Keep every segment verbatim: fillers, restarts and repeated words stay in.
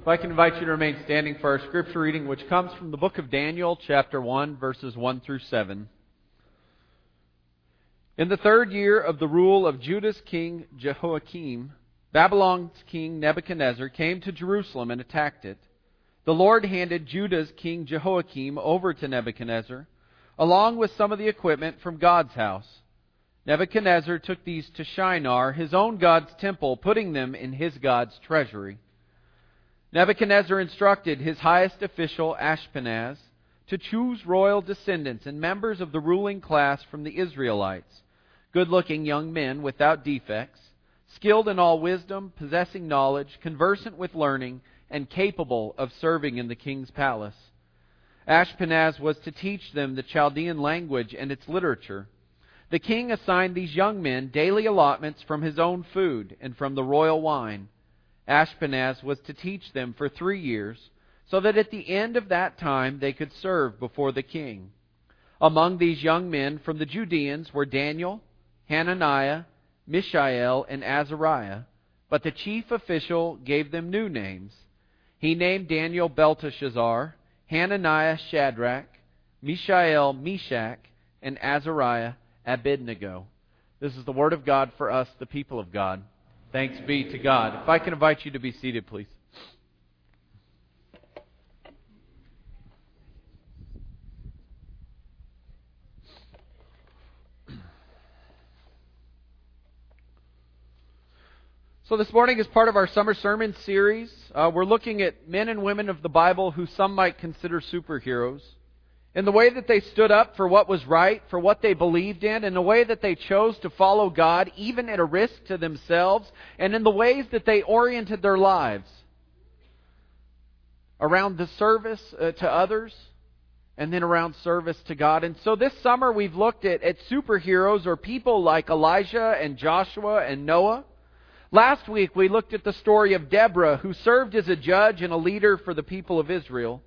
If I can invite you to remain standing for our scripture reading, which comes from the book of Daniel, chapter one, verses one through seven. In the third year of the rule of Judah's king Jehoiakim, Babylon's king Nebuchadnezzar came to Jerusalem and attacked it. The Lord handed Judah's king Jehoiakim over to Nebuchadnezzar, along with some of the equipment from God's house. Nebuchadnezzar took these to Shinar, his own God's temple, putting them in his God's treasury. Nebuchadnezzar instructed his highest official, Ashpenaz, to choose royal descendants and members of the ruling class from the Israelites, good-looking young men without defects, skilled in all wisdom, possessing knowledge, conversant with learning, and capable of serving in the king's palace. Ashpenaz was to teach them the Chaldean language and its literature. The king assigned these young men daily allotments from his own food and from the royal wine. Ashpenaz was to teach them for three years, so that at the end of that time they could serve before the king. Among these young men from the Judeans were Daniel, Hananiah, Mishael, and Azariah, but the chief official gave them new names. He named Daniel Belteshazzar, Hananiah Shadrach, Mishael Meshach, and Azariah Abednego. This is the word of God for us, the people of God. Thanks be to God. If I can invite you to be seated, please. So this morning, as part of our summer sermon series, uh, we're looking at men and women of the Bible who some might consider superheroes, in the way that they stood up for what was right, for what they believed in, in the way that they chose to follow God, even at a risk to themselves, and in the ways that they oriented their lives around the service uh, to others, and then around service to God. And so this summer we've looked at, at superheroes, or people like Elijah and Joshua and Noah. Last week we looked at the story of Deborah, who served as a judge and a leader for the people of Israel.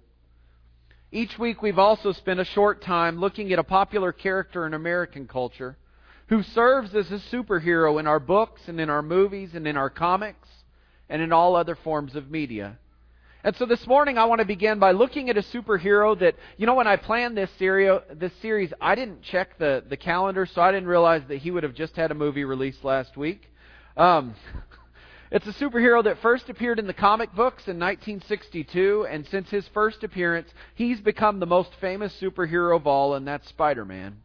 Each week we've also spent a short time looking at a popular character in American culture who serves as a superhero in our books and in our movies and in our comics and in all other forms of media. And so this morning I want to begin by looking at a superhero that, you know, when I planned this series, this series I didn't check the, the calendar, so I didn't realize that he would have just had a movie released last week. Um... It's a superhero that first appeared in the comic books in nineteen sixty-two, and since his first appearance, he's become the most famous superhero of all, and that's Spider-Man.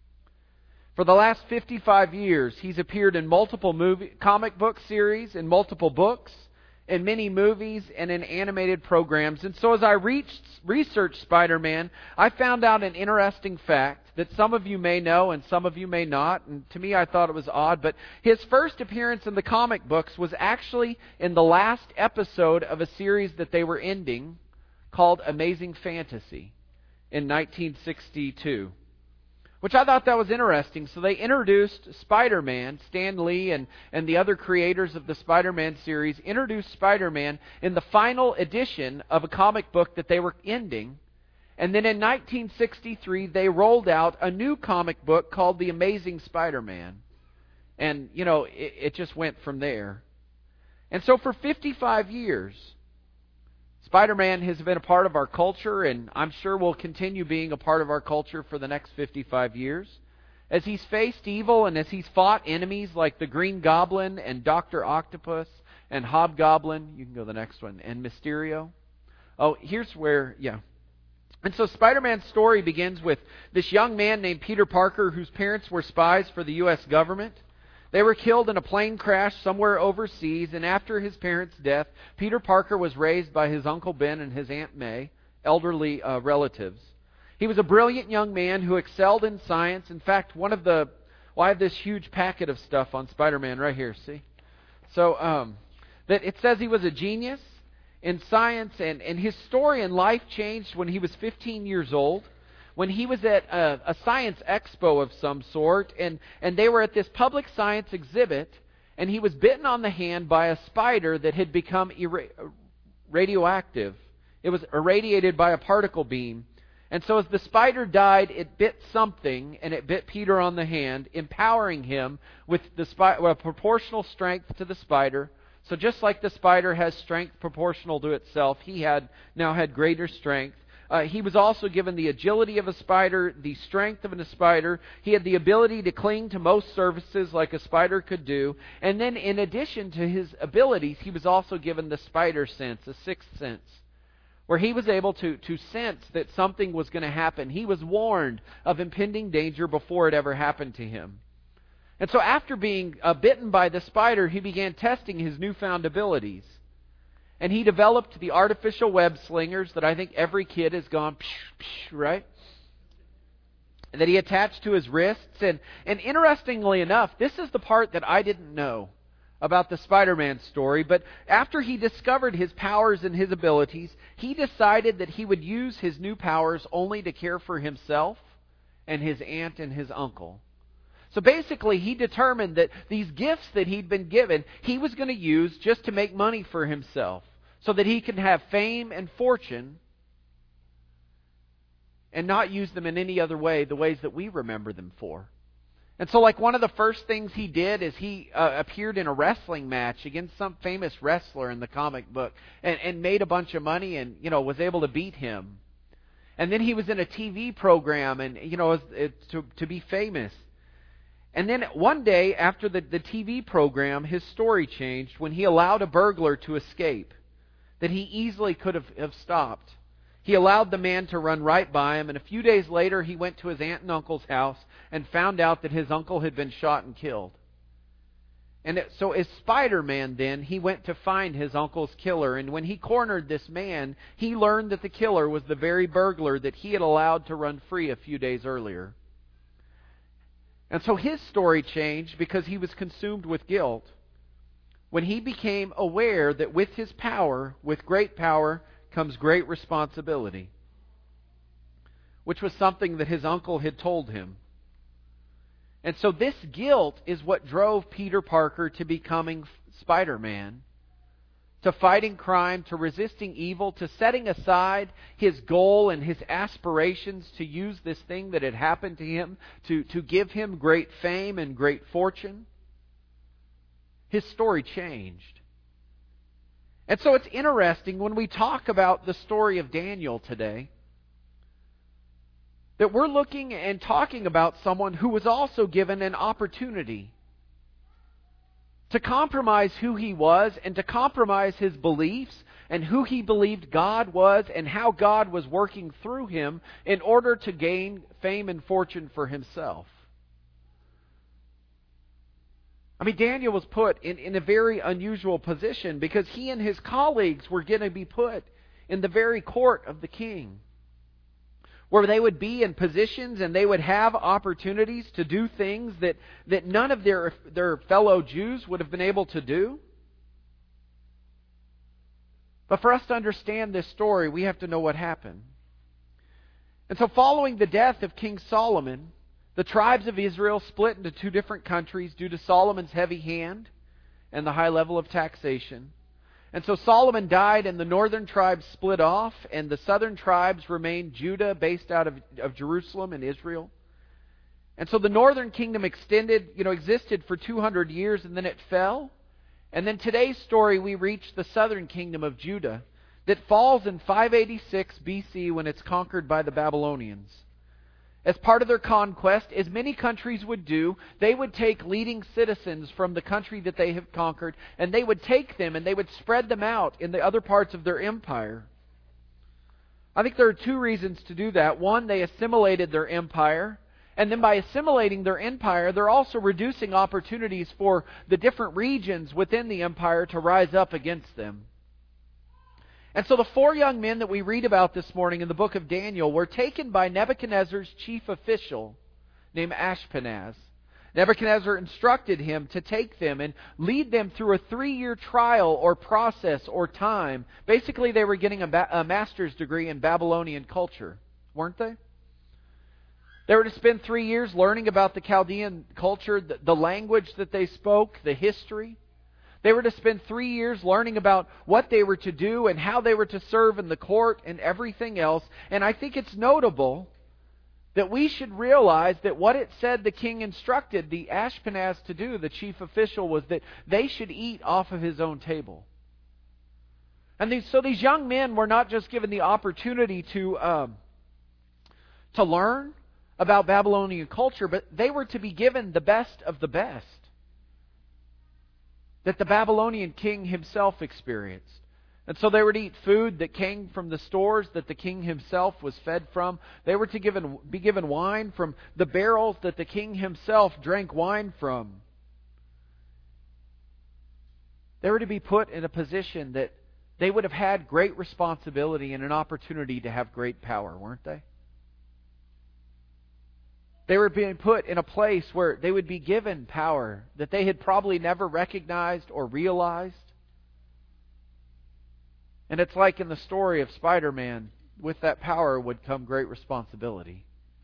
For the last fifty-five years, he's appeared in multiple movie, comic book series, in multiple books, in many movies, and in animated programs. And so as I reached, researched Spider-Man, I found out an interesting fact that some of you may know and some of you may not. And to me, I thought it was odd. But his first appearance in the comic books was actually in the last episode of a series that they were ending called Amazing Fantasy in nineteen sixty-two. Which I thought that was interesting. So they introduced Spider-Man, Stan Lee and, and the other creators of the Spider-Man series introduced Spider-Man in the final edition of a comic book that they were ending. And then in nineteen sixty-three, they rolled out a new comic book called The Amazing Spider-Man. And, you know, it, it just went from there. And so for fifty-five years, Spider-Man has been a part of our culture, and I'm sure will continue being a part of our culture for the next fifty-five years. As he's faced evil and as he's fought enemies like the Green Goblin and Doctor Octopus and Hobgoblin, you can go to the next one, and Mysterio. Oh, here's where, yeah. And so Spider-Man's story begins with this young man named Peter Parker, whose parents were spies for the U S government. They were killed in a plane crash somewhere overseas, and after his parents' death, Peter Parker was raised by his Uncle Ben and his Aunt May, elderly uh, relatives. He was a brilliant young man who excelled in science. In fact, one of the... Well, I have this huge packet of stuff on Spider-Man right here, see? So, um, that it says he was a genius in science, and, and his story in life changed when he was fifteen years old. When he was at a, a science expo of some sort, and, and they were at this public science exhibit, and he was bitten on the hand by a spider that had become irra- radioactive. It was irradiated by a particle beam. And so as the spider died, it bit something, and it bit Peter on the hand, empowering him with the spi- with a proportional strength to the spider So just like the spider has strength proportional to itself, he had now had greater strength. Uh, he was also given the agility of a spider, the strength of a spider. He had the ability to cling to most surfaces like a spider could do. And then in addition to his abilities, he was also given the spider sense, a sixth sense, where he was able to, to sense that something was going to happen. He was warned of impending danger before it ever happened to him. And so after being uh, bitten by the spider, he began testing his newfound abilities. And he developed the artificial web slingers that I think every kid has gone, psh, psh, right? That he attached to his wrists. And, and interestingly enough, this is the part that I didn't know about the Spider-Man story. But after he discovered his powers and his abilities, he decided that he would use his new powers only to care for himself and his aunt and his uncle. So basically, he determined that these gifts that he'd been given, he was going to use just to make money for himself, so that he could have fame and fortune and not use them in any other way, the ways that we remember them for. And so like one of the first things he did is he uh, appeared in a wrestling match against some famous wrestler in the comic book and, and made a bunch of money and, you know, was able to beat him. And then he was in a T V program and, you know, was, it, to, to be famous. And then one day, after the, the T V program, his story changed when he allowed a burglar to escape that he easily could have, have stopped. He allowed the man to run right by him, and a few days later he went to his aunt and uncle's house and found out that his uncle had been shot and killed. And it, so as Spider-Man then, he went to find his uncle's killer, and when he cornered this man, he learned that the killer was the very burglar that he had allowed to run free a few days earlier. And so his story changed because he was consumed with guilt when he became aware that with his power, with great power, comes great responsibility, which was something that his uncle had told him. And so this guilt is what drove Peter Parker to becoming Spider-Man, to fighting crime, to resisting evil, to setting aside his goal and his aspirations to use this thing that had happened to him, to, to give him great fame and great fortune. His story changed. And so it's interesting when we talk about the story of Daniel today, that we're looking and talking about someone who was also given an opportunity to compromise who he was and to compromise his beliefs and who he believed God was and how God was working through him in order to gain fame and fortune for himself. I mean, Daniel was put in, in a very unusual position because he and his colleagues were going to be put in the very court of the king, where they would be in positions and they would have opportunities to do things that, that none of their, their fellow Jews would have been able to do. But for us to understand this story, we have to know what happened. And so following the death of King Solomon, the tribes of Israel split into two different countries due to Solomon's heavy hand and the high level of taxation. And so Solomon died and the northern tribes split off, and the southern tribes remained Judah, based out of, of Jerusalem and Israel. And so the northern kingdom extended, you know, existed for two hundred years, and then it fell. And then today's story, we reach the southern kingdom of Judah that falls in five eighty-six B C when it's conquered by the Babylonians. As part of their conquest, as many countries would do, they would take leading citizens from the country that they have conquered, and they would take them and they would spread them out in the other parts of their empire. I think there are two reasons to do that. One, they assimilated their empire, and then by assimilating their empire, they're also reducing opportunities for the different regions within the empire to rise up against them. And so the four young men that we read about this morning in the book of Daniel were taken by Nebuchadnezzar's chief official named Ashpenaz. Nebuchadnezzar instructed him to take them and lead them through a three-year trial or process or time. Basically, they were getting a, ba- a master's degree in Babylonian culture, weren't they? They were to spend three years learning about the Chaldean culture, the, the language that they spoke, the history. They were to spend three years learning about what they were to do and how they were to serve in the court and everything else. And I think it's notable that we should realize that what it said the king instructed the Ashpenaz to do, the chief official, was that they should eat off of his own table. And these, so these young men were not just given the opportunity to um, to learn about Babylonian culture, but they were to be given the best of the best that the Babylonian king himself experienced. And so they were to eat food that came from the stores that the king himself was fed from. They were to given, be given wine from the barrels that the king himself drank wine from. They were to be put in a position that they would have had great responsibility and an opportunity to have great power, weren't they? They were being put in a place where they would be given power that they had probably never recognized or realized. And it's like in the story of Spider-Man, with that power would come great responsibility.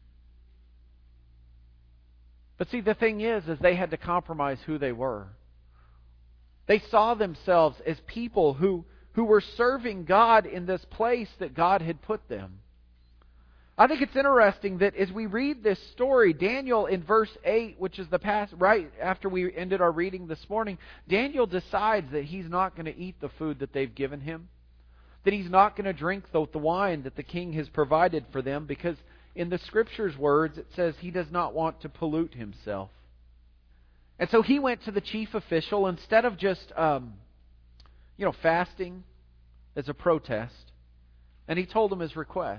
But see, the thing is, is they had to compromise who they were. They saw themselves as people who, who were serving God in this place that God had put them. I think it's interesting that as we read this story, Daniel in verse eight, which is the past, right after we ended our reading this morning, Daniel decides that he's not going to eat the food that they've given him, that he's not going to drink the, the wine that the king has provided for them, because in the Scripture's words it says he does not want to pollute himself. And so he went to the chief official instead of just, um, you know, fasting as a protest, and he told him his request.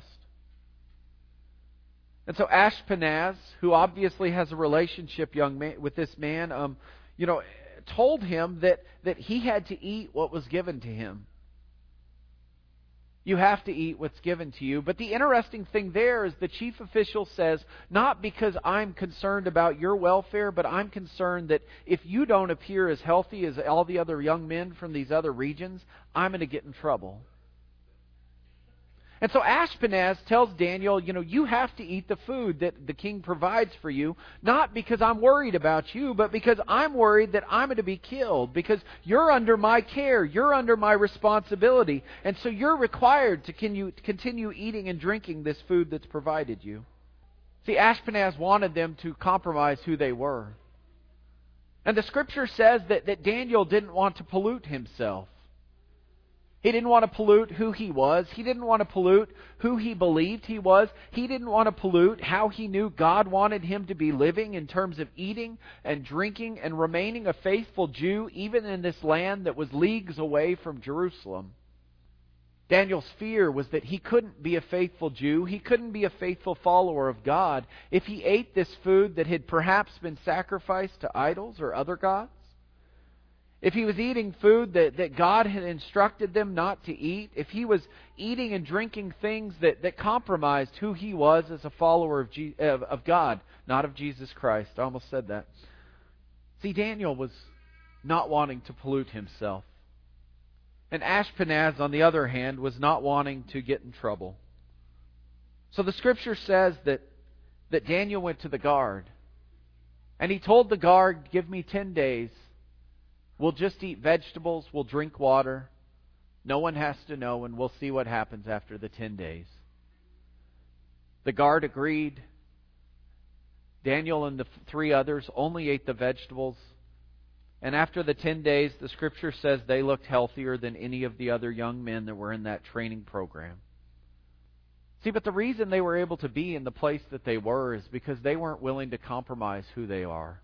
And so Ashpenaz, who obviously has a relationship young man, with this man, um, you know, told him that, that he had to eat what was given to him. You have to eat what's given to you. But the interesting thing there is the chief official says, not because I'm concerned about your welfare, but I'm concerned that if you don't appear as healthy as all the other young men from these other regions, I'm going to get in trouble. And so Ashpenaz tells Daniel, you know, you have to eat the food that the king provides for you, not because I'm worried about you, but because I'm worried that I'm going to be killed, because you're under my care, you're under my responsibility, and so you're required to continue eating and drinking this food that's provided you. See, Ashpenaz wanted them to compromise who they were. And the Scripture says that, that Daniel didn't want to pollute himself. He didn't want to pollute who he was. He didn't want to pollute who he believed he was. He didn't want to pollute how he knew God wanted him to be living in terms of eating and drinking and remaining a faithful Jew even in this land that was leagues away from Jerusalem. Daniel's fear was that he couldn't be a faithful Jew. He couldn't be a faithful follower of God if he ate this food that had perhaps been sacrificed to idols or other gods. If he was eating food that, that God had instructed them not to eat, if he was eating and drinking things that, that compromised who he was as a follower of, Je- of, of God, not of Jesus Christ. I almost said that. See, Daniel was not wanting to pollute himself. And Ashpenaz, on the other hand, was not wanting to get in trouble. So the Scripture says that, that Daniel went to the guard. And he told the guard, give me ten days. We'll just eat vegetables, we'll drink water. No one has to know, and we'll see what happens after the ten days. The guard agreed. Daniel and the three others only ate the vegetables. And after the ten days, the Scripture says they looked healthier than any of the other young men that were in that training program. See, but the reason they were able to be in the place that they were is because they weren't willing to compromise who they are.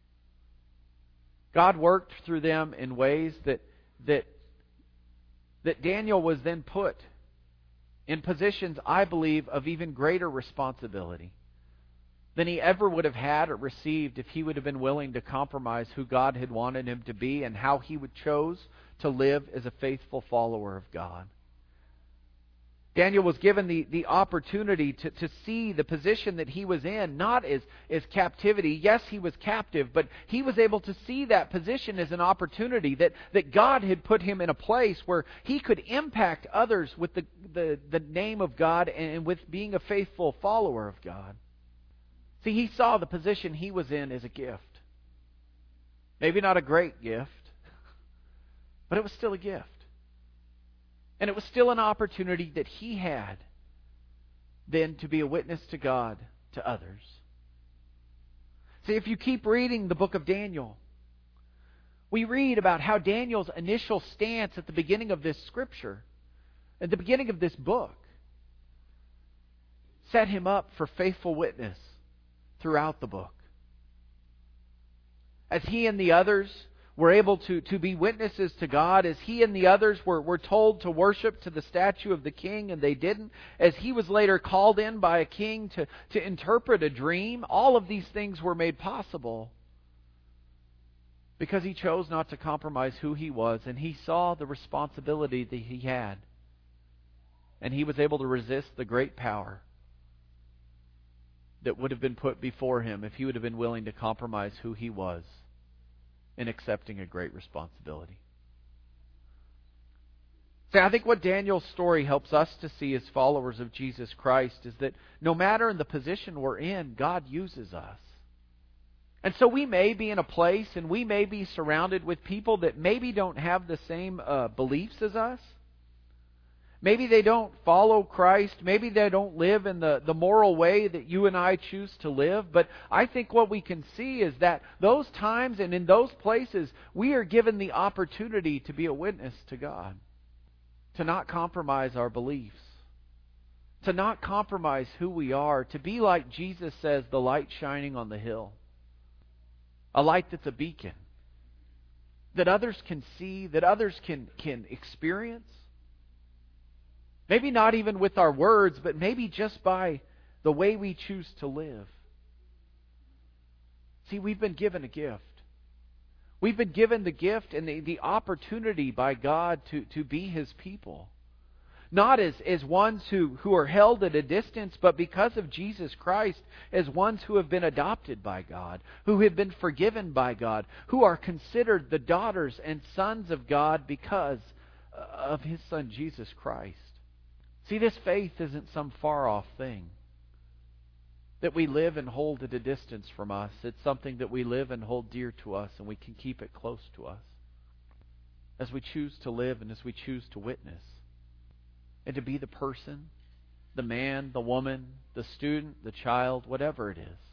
God worked through them in ways that that that Daniel was then put in positions, I believe, of even greater responsibility than he ever would have had or received if he would have been willing to compromise who God had wanted him to be and how he would chose to live as a faithful follower of God. Daniel was given the, the opportunity to, to see the position that he was in, not as, as captivity. Yes, he was captive, but he was able to see that position as an opportunity, that, that God had put him in a place where he could impact others with the, the, the name of God and with being a faithful follower of God. See, he saw the position he was in as a gift. Maybe not a great gift, but it was still a gift. And it was still an opportunity that he had then to be a witness to God, to others. See, if you keep reading the book of Daniel, we read about how Daniel's initial stance at the beginning of this scripture, at the beginning of this book, set him up for faithful witness throughout the book. As he and the others were able to, to be witnesses to God, as he and the others were, were told to worship to the statue of the king and they didn't, as he was later called in by a king to, to interpret a dream, all of these things were made possible because he chose not to compromise who he was, and he saw the responsibility that he had. And he was able to resist the great power that would have been put before him if he would have been willing to compromise who he was in accepting a great responsibility. See, I think what Daniel's story helps us to see as followers of Jesus Christ is that no matter in the position we're in, God uses us. And so we may be in a place and we may be surrounded with people that maybe don't have the same uh, beliefs as us. Maybe they don't follow Christ. Maybe they don't live in the, the moral way that you and I choose to live. But I think what we can see is that those times and in those places, we are given the opportunity to be a witness to God. To not compromise our beliefs. To not compromise who we are. To be like Jesus says, the light shining on the hill. A light that's a beacon. That others can see, that others can, can experience. Maybe not even with our words, but maybe just by the way we choose to live. See, we've been given a gift. We've been given the gift and the, the opportunity by God to, to be His people. Not as, as ones who, who are held at a distance, but because of Jesus Christ, as ones who have been adopted by God, who have been forgiven by God, who are considered the daughters and sons of God because of His Son Jesus Christ. See, this faith isn't some far-off thing that we live and hold at a distance from us. It's something that we live and hold dear to us, and we can keep it close to us as we choose to live and as we choose to witness. And to be the person, the man, the woman, the student, the child, whatever it is,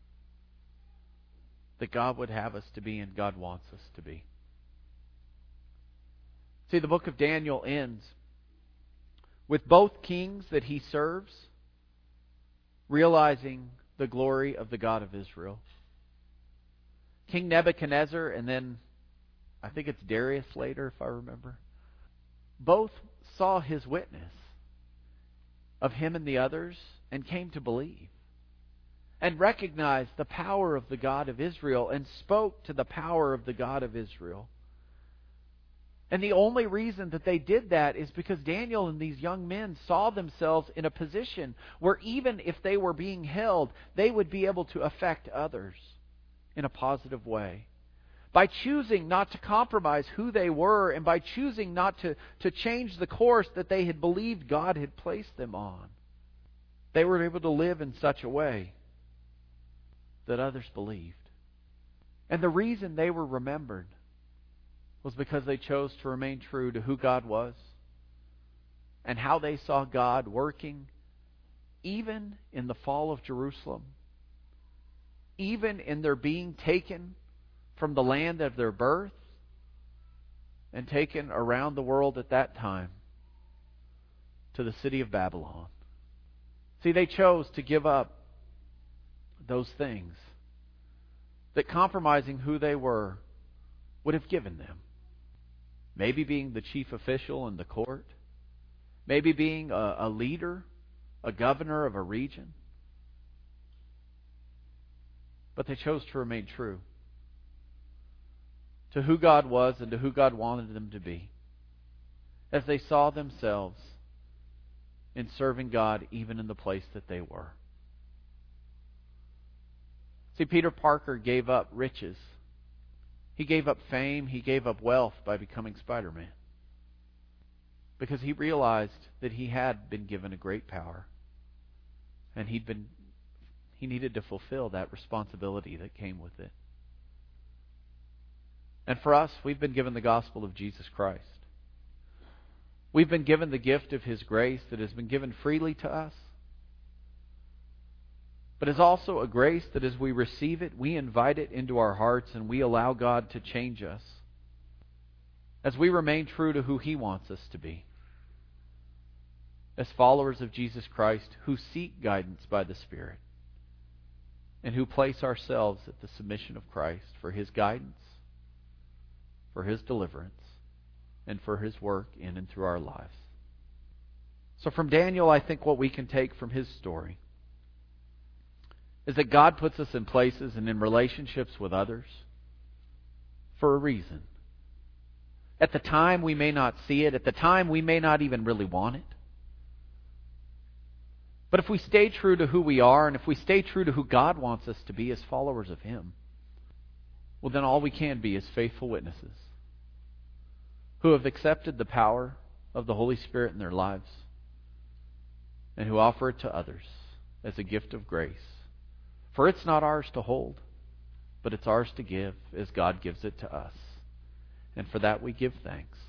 that God would have us to be and God wants us to be. See, the book of Daniel ends with both kings that he serves realizing the glory of the God of Israel. King Nebuchadnezzar and then, I think it's Darius later if I remember, both saw his witness of him and the others and came to believe and recognized the power of the God of Israel and spoke to the power of the God of Israel. And the only reason that they did that is because Daniel and these young men saw themselves in a position where even if they were being held, they would be able to affect others in a positive way. By choosing not to compromise who they were and by choosing not to, to change the course that they had believed God had placed them on, they were able to live in such a way that others believed. And the reason they were remembered was because they chose to remain true to who God was and how they saw God working even in the fall of Jerusalem, even in their being taken from the land of their birth and taken around the world at that time to the city of Babylon. See, they chose to give up those things that compromising who they were would have given them. Maybe being the chief official in the court. Maybe being a, a leader, a governor of a region. But they chose to remain true to who God was and to who God wanted them to be, as they saw themselves in serving God even in the place that they were. See, Peter Parker gave up riches. He gave up fame. He gave up wealth by becoming Spider-Man, because he realized that he had been given a great power, and he'd been he needed to fulfill that responsibility that came with it. And for us, we've been given the gospel of Jesus Christ. We've been given the gift of His grace that has been given freely to us. but is also a grace that as we receive it, we invite it into our hearts and we allow God to change us as we remain true to who He wants us to be. As followers of Jesus Christ who seek guidance by the Spirit and who place ourselves at the submission of Christ for His guidance, for His deliverance, and for His work in and through our lives. So from Daniel, I think what we can take from his story is that God puts us in places and in relationships with others for a reason. At the time, we may not see it. At the time, we may not even really want it. But if we stay true to who we are, and if we stay true to who God wants us to be as followers of Him, well, then all we can be is faithful witnesses who have accepted the power of the Holy Spirit in their lives and who offer it to others as a gift of grace. For it's not ours to hold, but it's ours to give as God gives it to us. And for that we give thanks.